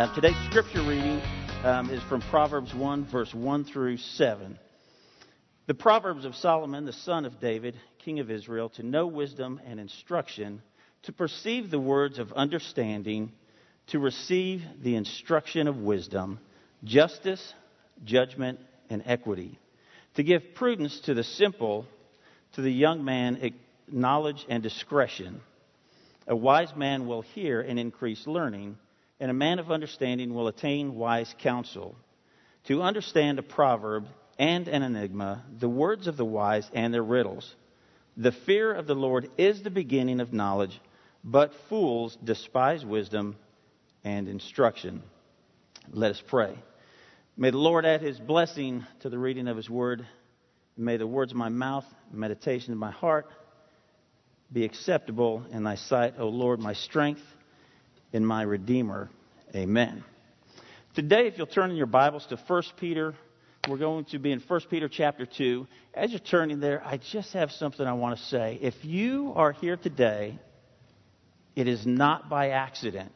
Today's scripture reading is from Proverbs 1, verse 1 through 7. The Proverbs of Solomon, the son of David, king of Israel, to know wisdom and instruction, to perceive the words of understanding, to receive the instruction of wisdom, justice, judgment, and equity, to give prudence to the simple, to the young man knowledge and discretion. A wise man will hear and increase learning, and a man of understanding will attain wise counsel. To understand a proverb and an enigma, the words of the wise and their riddles. The fear of the Lord is the beginning of knowledge, but fools despise wisdom and instruction. Let us pray. May the Lord add His blessing to the reading of His word. May the words of my mouth, meditation of my heart, be acceptable in Thy sight, O Lord, my strength and my Redeemer. Amen. Today, if you'll turn in your Bibles to 1 Peter, we're going to be in 1 Peter chapter 2. As you're turning there, I just have something I want to say. If you are here today, it is not by accident.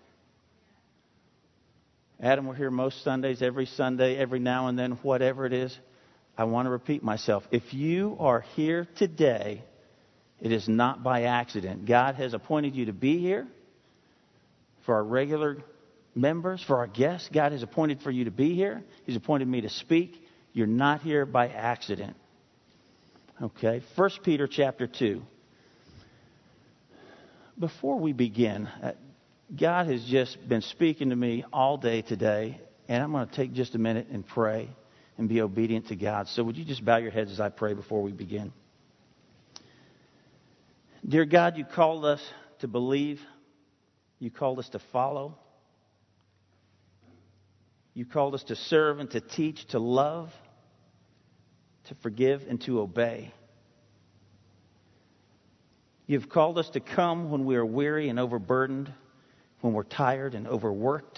Adam, we're here most Sundays, every Sunday, every now and then, whatever it is. I want to repeat myself. If you are here today, it is not by accident. God has appointed you to be here. For our regular members, for our guests, God has appointed for you to be here. He's appointed me to speak. You're not here by accident. Okay, 1 Peter chapter 2. Before we begin, God has just been speaking to me all day today, and I'm going to take just a minute and pray and be obedient to God. So would you just bow your heads as I pray before we begin? Dear God, you called us to believe. You called us to follow. You called us to serve and to teach, to love, to forgive, and to obey. You've called us to come when we are weary and overburdened, when we're tired and overworked.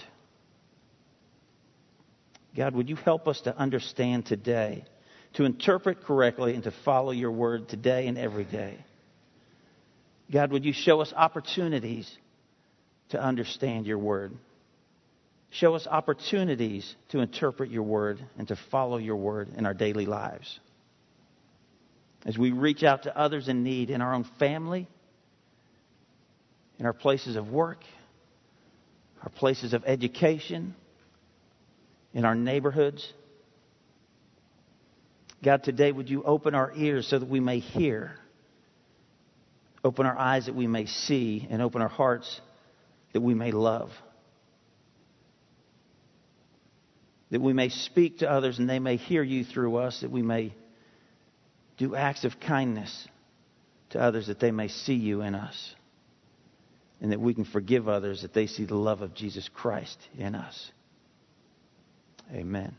God, would you help us to understand today, to interpret correctly, and to follow your word today and every day? God, would you show us opportunities to understand your word? Show us opportunities to interpret your word and to follow your word in our daily lives. As we reach out to others in need in our own family, in our places of work, our places of education, in our neighborhoods. God, today would you open our ears so that we may hear, open our eyes that we may see, and open our hearts that we may love. That we may speak to others and they may hear you through us. That we may do acts of kindness to others that they may see you in us. And that we can forgive others that they see the love of Jesus Christ in us. Amen.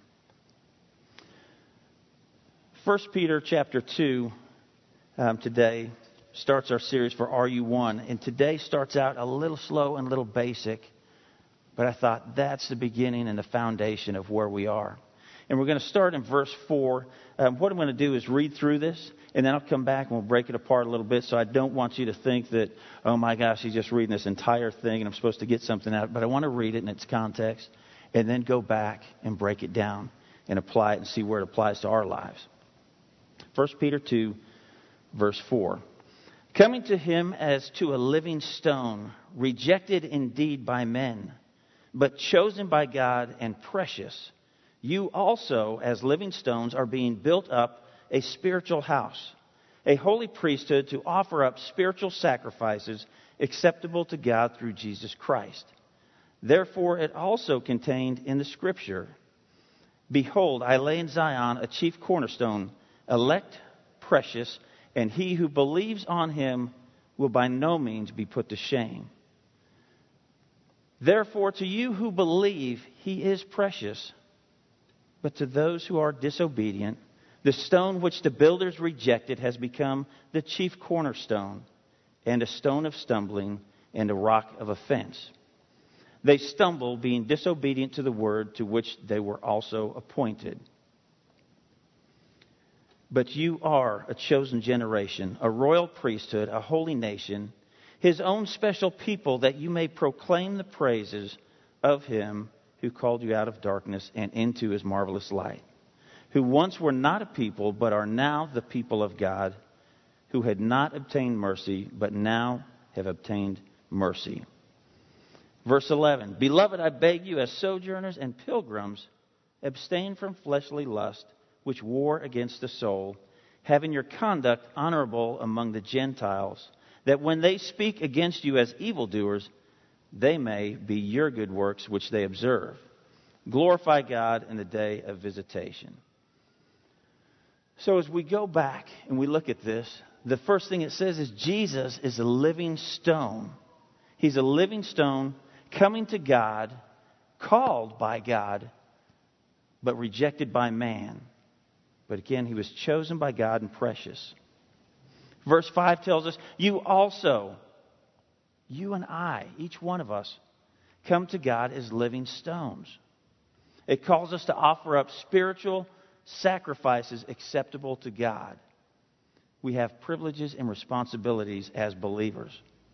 1 Peter chapter 2 today starts our series for RU1. And today starts out a little slow and a little basic. But I thought that's the beginning and the foundation of where we are. And we're going to start in verse 4. What I'm going to do is read through this. And then I'll come back and we'll break it apart a little bit. So I don't want you to think that, oh my gosh, he's just reading this entire thing and I'm supposed to get something out. But I want to read it in its context. And then go back and break it down and apply it and see where it applies to our lives. 1 Peter 2, verse 4. Coming to him as to a living stone, rejected indeed by men, but chosen by God and precious, you also, as living stones, are being built up a spiritual house, a holy priesthood to offer up spiritual sacrifices acceptable to God through Jesus Christ. Therefore, it also contained in the Scripture, behold, I lay in Zion a chief cornerstone, elect, precious, and he who believes on him will by no means be put to shame. Therefore, to you who believe, he is precious. But to those who are disobedient, the stone which the builders rejected has become the chief cornerstone, and a stone of stumbling, and a rock of offense. They stumble, being disobedient to the word to which they were also appointed. But you are a chosen generation, a royal priesthood, a holy nation, His own special people, that you may proclaim the praises of Him who called you out of darkness and into his marvelous light, who once were not a people, but are now the people of God, who had not obtained mercy, but now have obtained mercy. Verse 11, Beloved, I beg you, as sojourners and pilgrims, abstain from fleshly lust, which war against the soul, having your conduct honorable among the Gentiles, that when they speak against you as evildoers, they may be your good works which they observe. Glorify God in the day of visitation. So as we go back and we look at this, the first thing it says is Jesus is a living stone. He's a living stone coming to God, called by God, but rejected by man. But again, he was chosen by God and precious. Verse 5 tells us, you also, you and I, each one of us, come to God as living stones. It calls us to offer up spiritual sacrifices acceptable to God. We have privileges and responsibilities as believers.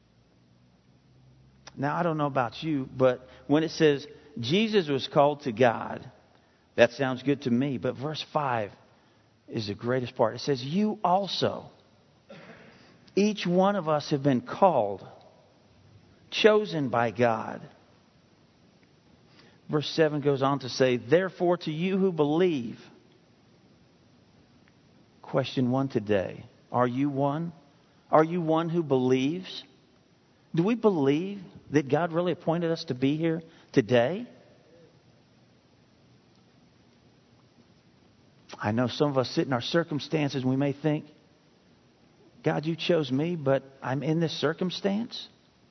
Now, I don't know about you, but when it says Jesus was called to God, that sounds good to me. But verse 5 is the greatest part. It says, you also, each one of us have been called, chosen by God. Verse 7 goes on to say, therefore to you who believe. Question 1 today. Are you one? Are you one who believes? Do we believe that God really appointed us to be here today? I know some of us sit in our circumstances and we may think, God, you chose me, but I'm in this circumstance?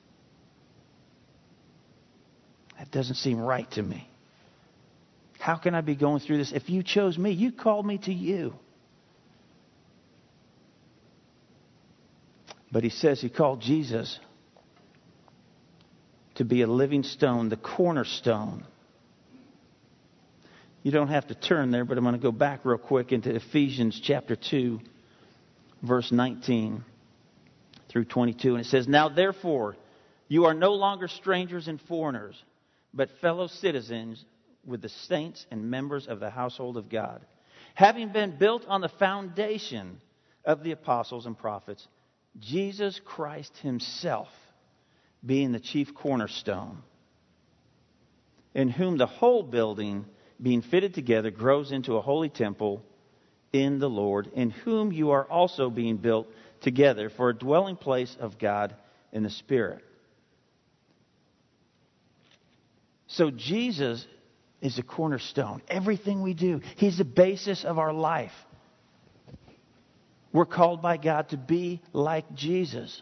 That doesn't seem right to me. How can I be going through this? If you chose me, you called me to you. But he says he called Jesus to be a living stone, the cornerstone. You don't have to turn there, but I'm going to go back real quick into Ephesians chapter 2, verse 19 through 22. And it says, now therefore, you are no longer strangers and foreigners, but fellow citizens with the saints and members of the household of God, having been built on the foundation of the apostles and prophets, Jesus Christ himself being the chief cornerstone, in whom the whole building, being fitted together, grows into a holy temple in the Lord, in whom you are also being built together for a dwelling place of God in the Spirit. So Jesus is the cornerstone. Everything we do, he's the basis of our life. We're called by God to be like Jesus.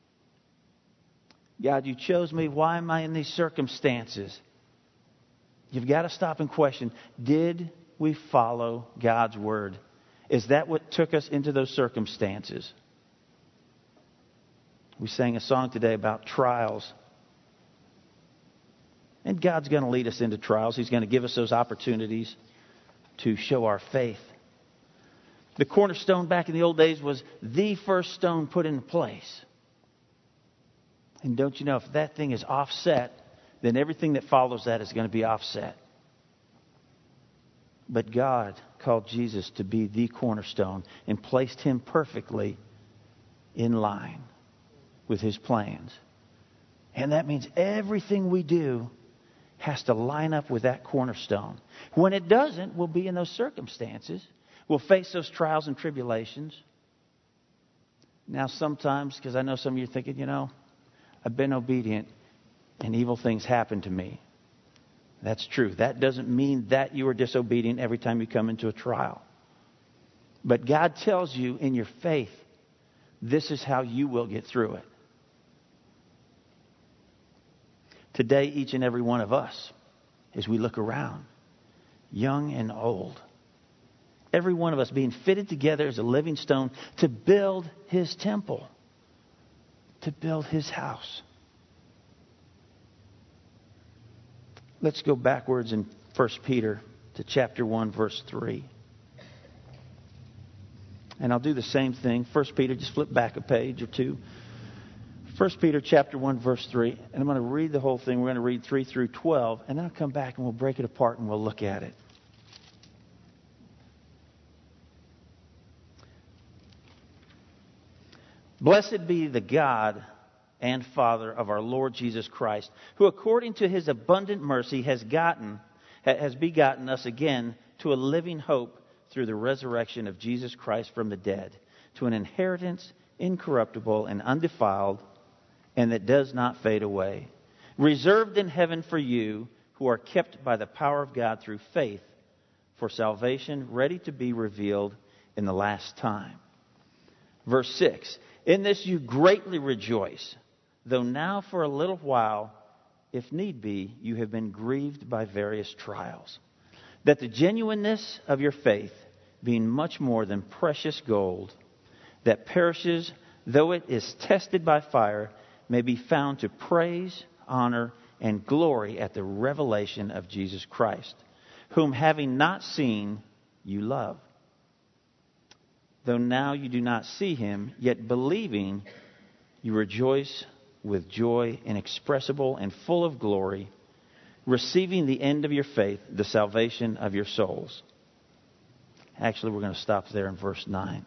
God, you chose me. Why am I in these circumstances? You've got to stop and question, did we follow God's word? Is that what took us into those circumstances? We sang a song today about trials. And God's going to lead us into trials. He's going to give us those opportunities to show our faith. The cornerstone back in the old days was the first stone put in place. And don't you know, if that thing is offset, then everything that follows that is going to be offset. But God called Jesus to be the cornerstone and placed him perfectly in line with his plans. And that means everything we do has to line up with that cornerstone. When it doesn't, we'll be in those circumstances. We'll face those trials and tribulations. Now sometimes, because I know some of you are thinking, you know, I've been obedient and evil things happen to me. That's true. That doesn't mean that you are disobedient every time you come into a trial. But God tells you in your faith, this is how you will get through it. Today, each and every one of us, as we look around, young and old, every one of us being fitted together as a living stone to build his temple, to build his house. Let's go backwards in 1 Peter to chapter 1, verse 3. And I'll do the same thing. 1 Peter, just flip back a page or two. 1 Peter chapter 1, verse 3. And I'm going to read the whole thing. We're going to read 3 through 12. And then I'll come back and we'll break it apart and we'll look at it. Blessed be the God and Father of our Lord Jesus Christ, who according to His abundant mercy has begotten us again to a living hope through the resurrection of Jesus Christ from the dead, to an inheritance incorruptible and undefiled, and that does not fade away, reserved in heaven for you who are kept by the power of God through faith for salvation, ready to be revealed in the last time. Verse 6, in this you greatly rejoice, though now for a little while, if need be, you have been grieved by various trials, that the genuineness of your faith, being much more than precious gold, that perishes, though it is tested by fire, may be found to praise, honor, and glory at the revelation of Jesus Christ, whom having not seen, you love. Though now you do not see Him, yet believing, you rejoice with joy inexpressible and full of glory, receiving the end of your faith, the salvation of your souls. Actually, we're going to stop there in verse 9.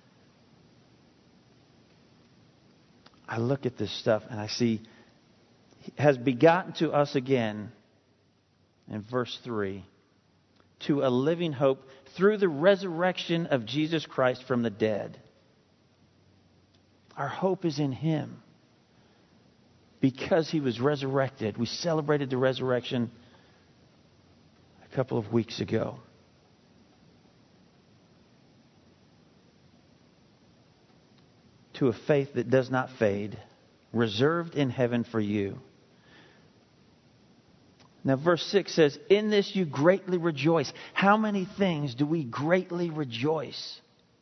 I look at this stuff and I see, has begotten to us again, in verse 3, to a living hope through the resurrection of Jesus Christ from the dead. Our hope is in Him because He was resurrected. We celebrated the resurrection a couple of weeks ago. To a faith that does not fade, reserved in heaven for you. Now verse 6 says, in this you greatly rejoice. How many things do we greatly rejoice?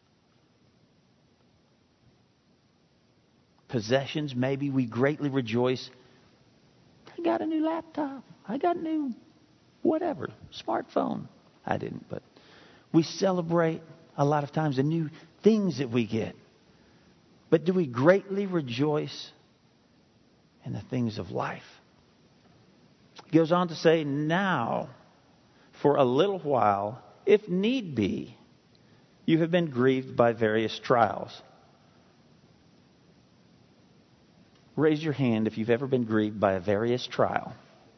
Possessions, maybe we greatly rejoice. I got a new laptop. I got a new whatever, smartphone. I didn't, but we celebrate a lot of times the new things that we get. But do we greatly rejoice in the things of life? He goes on to say, now, for a little while, if need be, you have been grieved by various trials. Raise your hand if you've ever been grieved by a various trial.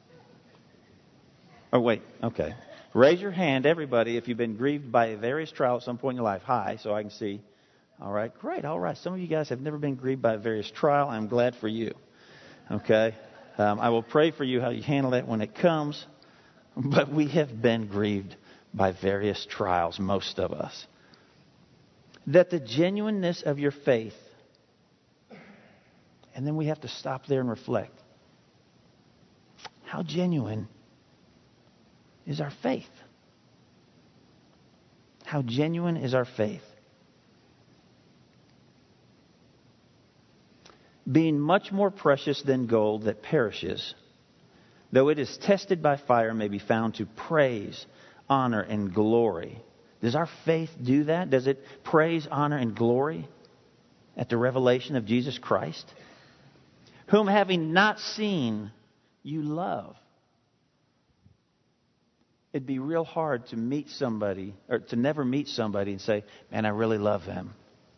Oh, wait, okay. Raise your hand, everybody, if you've been grieved by a various trial at some point in your life. High, so I can see. All right, great, all right. Some of you guys have never been grieved by a various trial. I'm glad for you. Okay? I will pray for you how you handle it when it comes. But we have been grieved by various trials, most of us. That the genuineness of your faith, and then we have to stop there and reflect. How genuine is our faith? How genuine is our faith? Being much more precious than gold that perishes, though it is tested by fire, may be found to praise, honor, and glory. Does our faith do that? Does it praise, honor, and glory at the revelation of Jesus Christ? Whom having not seen, you love. It'd be real hard to meet somebody, or to never meet somebody and say, man, I really love them.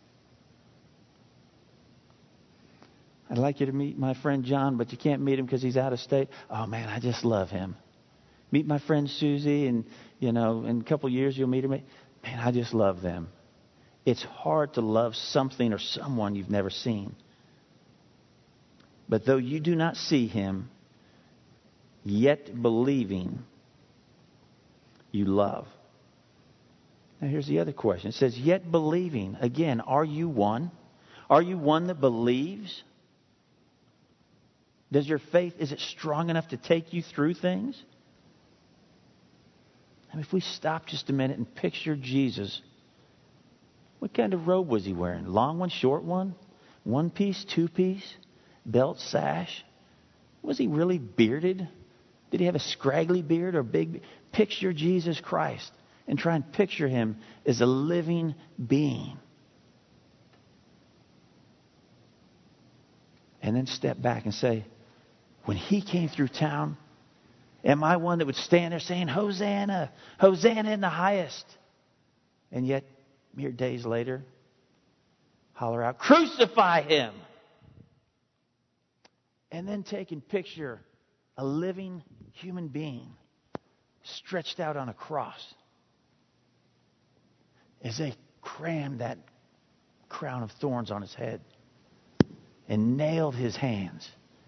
I'd like you to meet my friend John, but you can't meet him because he's out of state. Oh, man, I just love him. Meet my friend Susie, and, in a couple of years you'll meet her. Man, I just love them. It's hard to love something or someone you've never seen. But though you do not see Him, yet believing, you love. Now here's the other question. It says, yet believing. Again, are you one? Are you one that believes? Does your faith, is it strong enough to take you through things? And if we stop just a minute and picture Jesus, what kind of robe was He wearing? Long one, short one? One piece, two piece? Belt, sash? Was He really bearded? Did He have a scraggly beard or big? Picture Jesus Christ and try and picture Him as a living being. And then step back and say, when he came through town, am I one that would stand there saying, Hosanna, Hosanna in the highest? And yet, mere days later, holler out, crucify him! And then take and picture a living human being stretched out on a cross as they crammed that crown of thorns on his head and nailed his hands.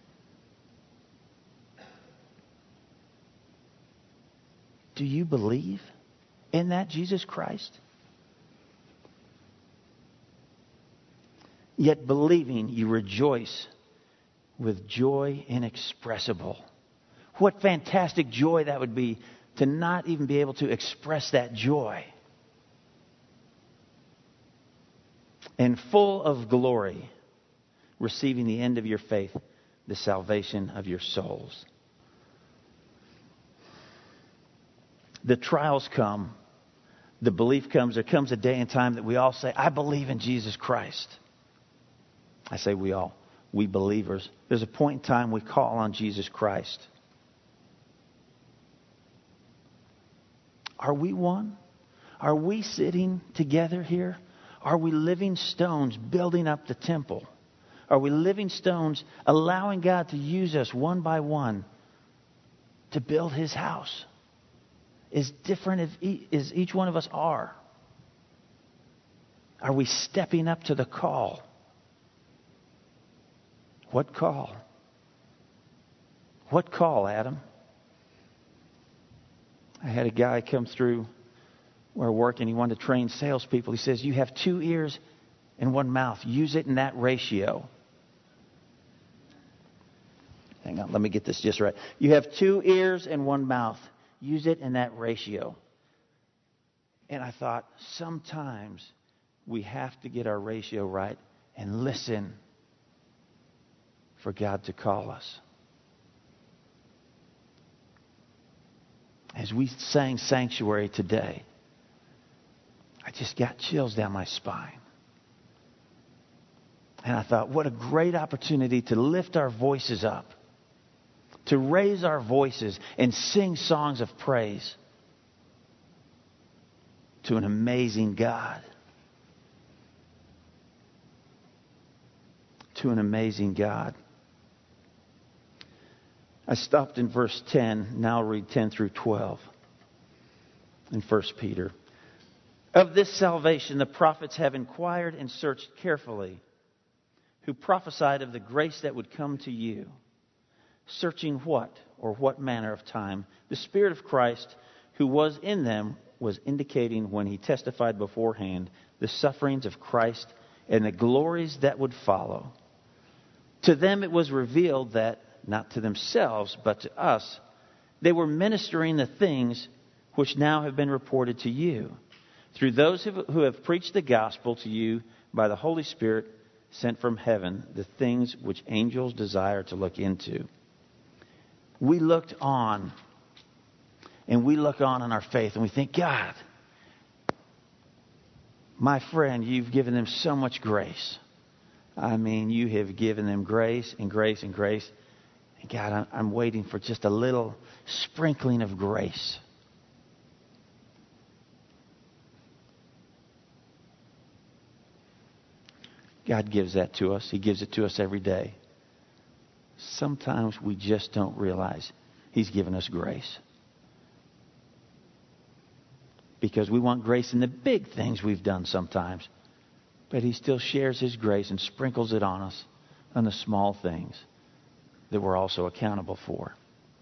Do you believe in that Jesus Christ? Yet believing, you rejoice with joy inexpressible. What fantastic joy that would be to not even be able to express that joy. And full of glory, receiving the end of your faith, the salvation of your souls. The trials come. The belief comes. There comes a day and time that we all say, I believe in Jesus Christ. I say we all. We believers. There's a point in time we call on Jesus Christ. Are we one? Are we sitting together here? Are we living stones building up the temple? Are we living stones allowing God to use us one by one to build His house? As different as each one of us are. Are we stepping up to the call? What call? What call, Adam? I had a guy come through where I work and he wanted to train salespeople. He says, you have 2 ears and 1 mouth. Use it in that ratio. Hang on, let me get this just right. You have 2 ears and 1 mouth. Use it in that ratio. And I thought, sometimes we have to get our ratio right and listen for God to call us. As we sang Sanctuary today, I just got chills down my spine. And I thought, what a great opportunity to lift our voices up, to raise our voices and sing songs of praise to an amazing God. To an amazing God. I stopped in verse 10. Now I'll read 10 through 12 in 1 Peter. Of this salvation the prophets have inquired and searched carefully, who prophesied of the grace that would come to you, searching what or what manner of time the Spirit of Christ who was in them was indicating when He testified beforehand the sufferings of Christ and the glories that would follow. To them it was revealed that, not to themselves, but to us, they were ministering the things which now have been reported to you, through those who have preached the gospel to you by the Holy Spirit sent from heaven, the things which angels desire to look into. We looked on, and we look on in our faith, and we think, God, my friend, you've given them so much grace. I mean, you have given them grace and grace and grace. And God, I'm waiting for just a little sprinkling of grace. God gives that to us. He gives it to us every day. Sometimes we just don't realize He's given us grace. Because we want grace in the big things we've done sometimes. But He still shares His grace and sprinkles it on us on the small things that we're also accountable for.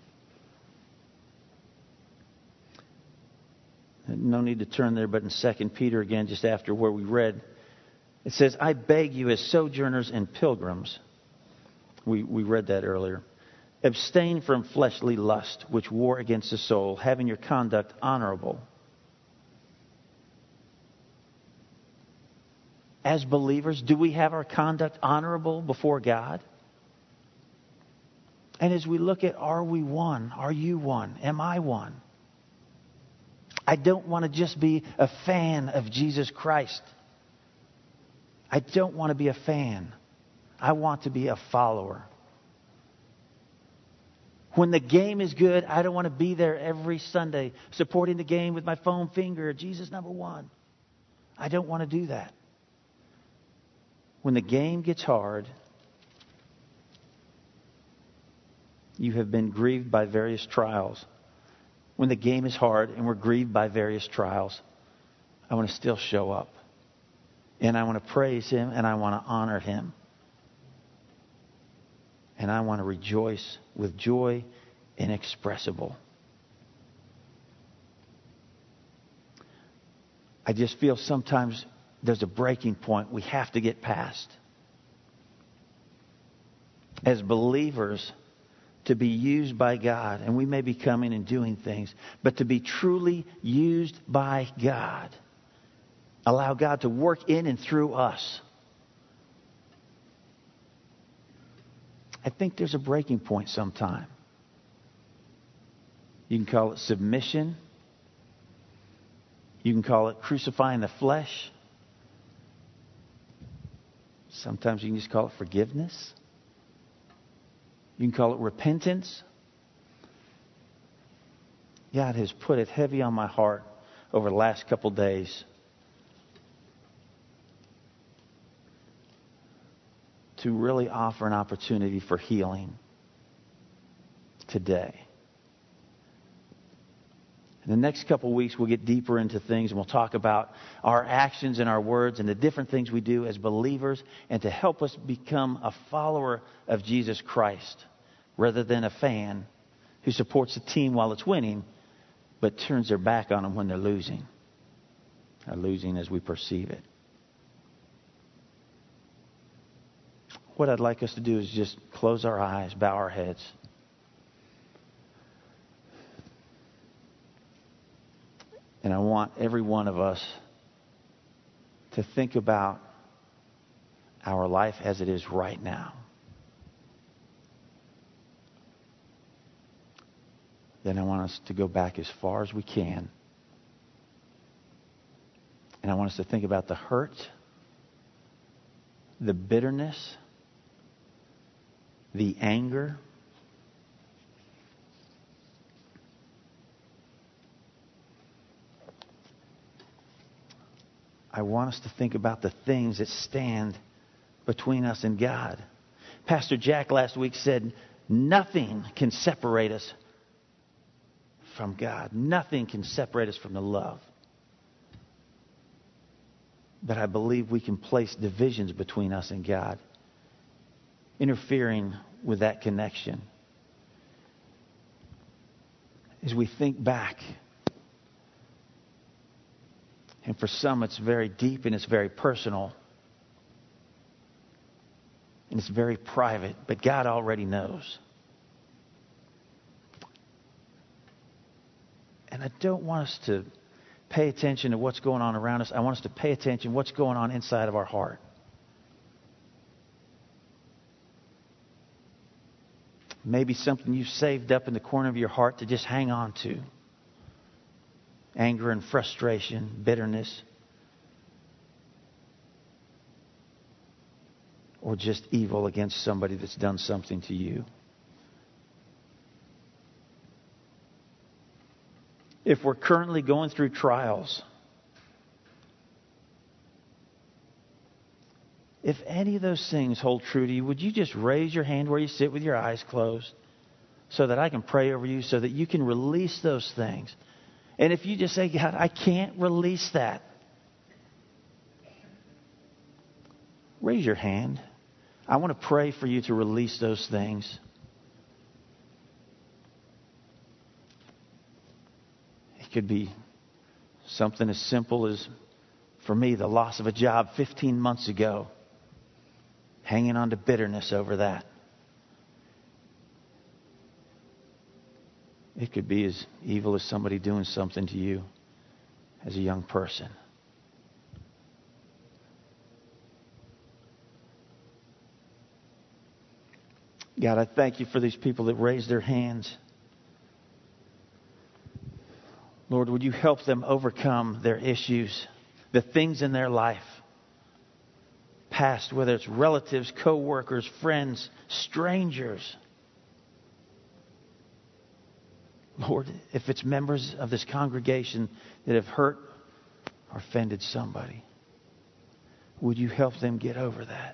No need to turn there, but in 2 Peter again, just after where we read, it says, I beg you as sojourners and pilgrims. We read that earlier. Abstain from fleshly lust, which war against the soul, having your conduct honorable. As believers, do we have our conduct honorable before God? And as we look at, are we one? Are you one? Am I one? I don't want to just be a fan of Jesus Christ. I don't want to be a fan. I want to be a follower. When the game is good, I don't want to be there every Sunday supporting the game with my foam finger, Jesus number one. I don't want to do that. When the game gets hard, you have been grieved by various trials. When the game is hard and we're grieved by various trials, I want to still show up. And I want to praise Him and I want to honor Him. And I want to rejoice with joy inexpressible. I just feel sometimes there's a breaking point we have to get past. As believers, to be used by God, and we may be coming and doing things, but to be truly used by God. Allow God to work in and through us. I think there's a breaking point sometime. You can call it submission. You can call it crucifying the flesh. Sometimes you can just call it forgiveness. You can call it repentance. God has put it heavy on my heart over the last couple days to really offer an opportunity for healing today. In the next couple of weeks, we'll get deeper into things and we'll talk about our actions and our words and the different things we do as believers and to help us become a follower of Jesus Christ rather than a fan who supports the team while it's winning but turns their back on them when they're losing. Or losing as we perceive it. What I'd like us to do is just close our eyes, bow our heads. And I want every one of us to think about our life as it is right now. Then I want us to go back as far as we can. And I want us to think about the hurt, the bitterness, the anger, I want us to think about the things that stand between us and God. Pastor Jack last week said, nothing can separate us from God. Nothing can separate us from the love. But I believe we can place divisions between us and God, interfering with that connection. As we think back, and for some it's very deep and it's very personal, and it's very private, but God already knows. And I don't want us to pay attention to what's going on around us. I want us to pay attention to what's going on inside of our heart. Maybe something you've saved up in the corner of your heart to just hang on to. Anger and frustration, bitterness. Or just evil against somebody that's done something to you. If we're currently going through trials, if any of those things hold true to you, would you just raise your hand where you sit with your eyes closed so that I can pray over you so that you can release those things? And if you just say, God, I can't release that, raise your hand. I want to pray for you to release those things. It could be something as simple as, for me, the loss of a job 15 months ago. Hanging on to bitterness over that. It could be as evil as somebody doing something to you as a young person. God, I thank you for these people that raised their hands. Lord, would you help them overcome their issues, the things in their life, past, whether it's relatives, co-workers, friends, strangers. Lord, if it's members of this congregation that have hurt or offended somebody, would you help them get over that?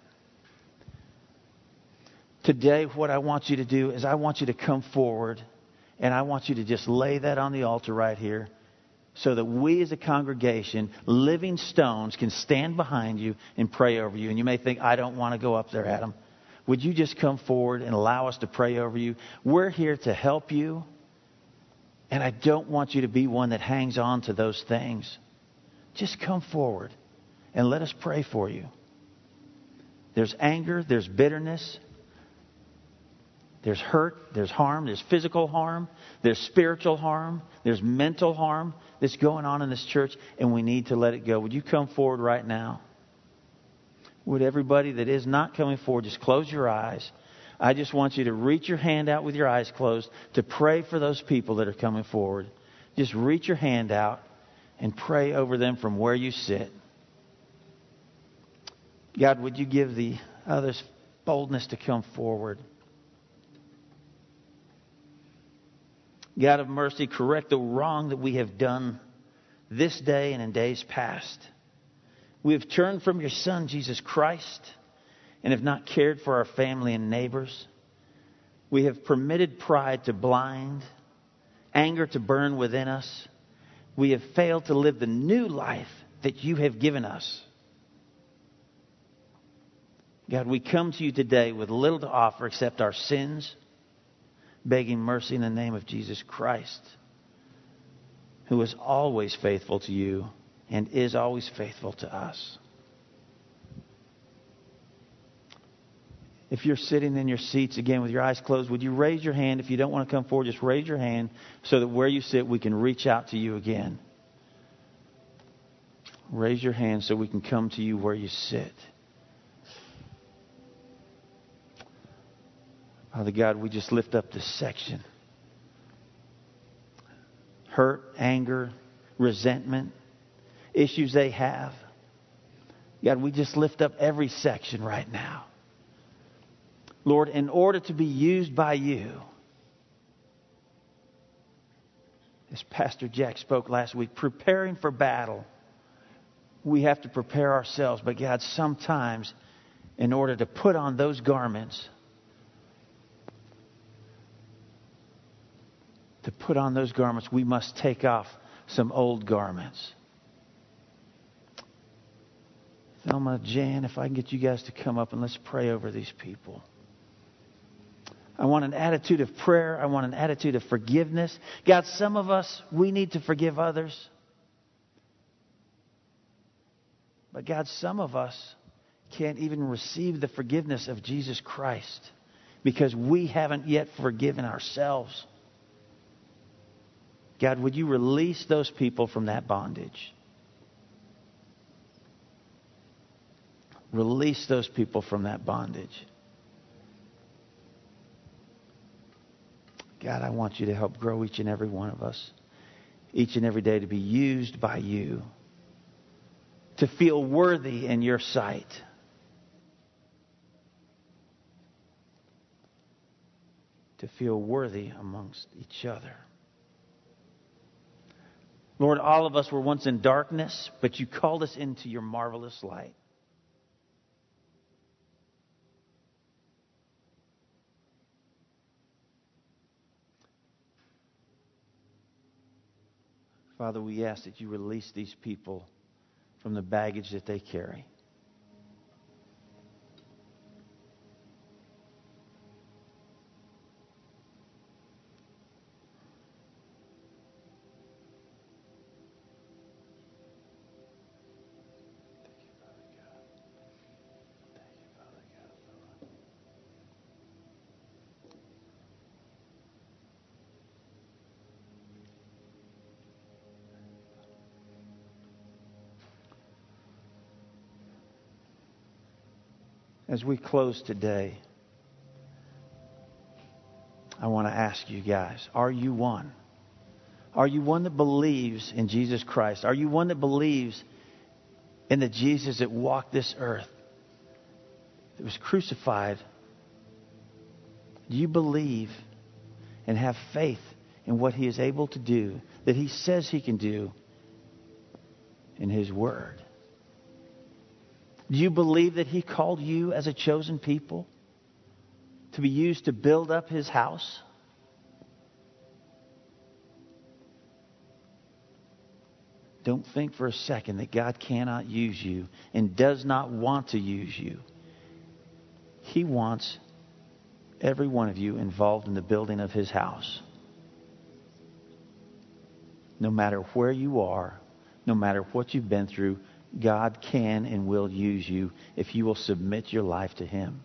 Today, what I want you to do is I want you to come forward and I want you to just lay that on the altar right here so that we as a congregation, living stones, can stand behind you and pray over you. And you may think, I don't want to go up there, Adam. Would you just come forward and allow us to pray over you? We're here to help you. And I don't want you to be one that hangs on to those things. Just come forward and let us pray for you. There's anger, there's bitterness, there's hurt, there's harm, there's physical harm, there's spiritual harm, there's mental harm that's going on in this church, and we need to let it go. Would you come forward right now? Would everybody that is not coming forward just close your eyes? I just want you to reach your hand out with your eyes closed to pray for those people that are coming forward. Just reach your hand out and pray over them from where you sit. God, would you give the others boldness to come forward? God of mercy, correct the wrong that we have done this day and in days past. We have turned from your Son, Jesus Christ, and have not cared for our family and neighbors. We have permitted pride to blind, anger to burn within us. We have failed to live the new life that you have given us. God, we come to you today with little to offer except our sins, begging mercy in the name of Jesus Christ, who is always faithful to you and is always faithful to us. If you're sitting in your seats again with your eyes closed, would you raise your hand? If you don't want to come forward, just raise your hand so that where you sit, we can reach out to you again. Raise your hand so we can come to you where you sit. Father God, we just lift up this section. Hurt, anger, resentment, issues they have. God, we just lift up every section right now. Lord, in order to be used by you, as Pastor Jack spoke last week, preparing for battle, we have to prepare ourselves. But God, sometimes in order to put on those garments, we must take off some old garments. Thelma, Jan, if I can get you guys to come up and let's pray over these people. I want an attitude of prayer. I want an attitude of forgiveness. God, some of us, we need to forgive others. But God, some of us can't even receive the forgiveness of Jesus Christ because we haven't yet forgiven ourselves. God, would you release those people from that bondage? Release those people from that bondage. God, I want you to help grow each and every one of us, each and every day to be used by you, to feel worthy in your sight. To feel worthy amongst each other. Lord, all of us were once in darkness, but you called us into your marvelous light. Father, we ask that you release these people from the baggage that they carry. As we close today, I want to ask you guys, are you one? Are you one that believes in Jesus Christ? Are you one that believes in the Jesus that walked this earth that was crucified, do you believe and have faith in what He is able to do, that He says He can do in His Word? Do you believe that He called you as a chosen people to be used to build up His house? Don't think for a second that God cannot use you and does not want to use you. He wants every one of you involved in the building of His house. No matter where you are, no matter what you've been through, God can and will use you if you will submit your life to Him.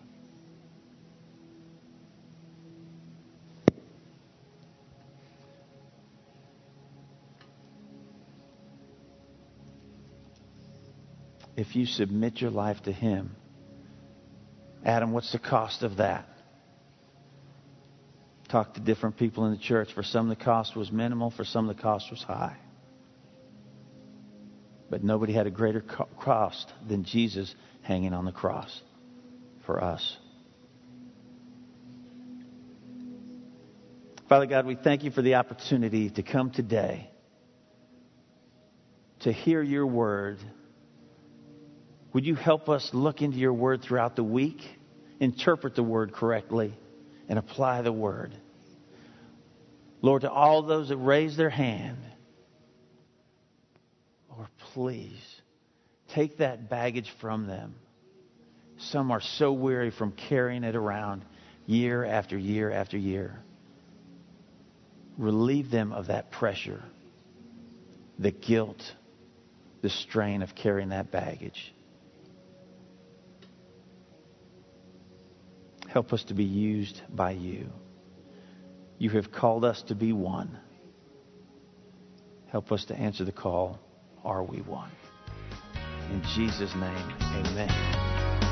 If you submit your life to Him, Adam, what's the cost of that? Talk to different people in the church. For some, the cost was minimal. For some, the cost was high. But nobody had a greater cost than Jesus hanging on the cross for us. Father God, we thank You for the opportunity to come today to hear Your word. Would You help us look into Your word throughout the week, interpret the word correctly, and apply the word? Lord, to all those that raise their hand, Lord, please take that baggage from them. Some are so weary from carrying it around year after year after year. Relieve them of that pressure, the guilt, the strain of carrying that baggage. Help us to be used by You. You have called us to be one. Help us to answer the call, are we one? In Jesus' name, amen.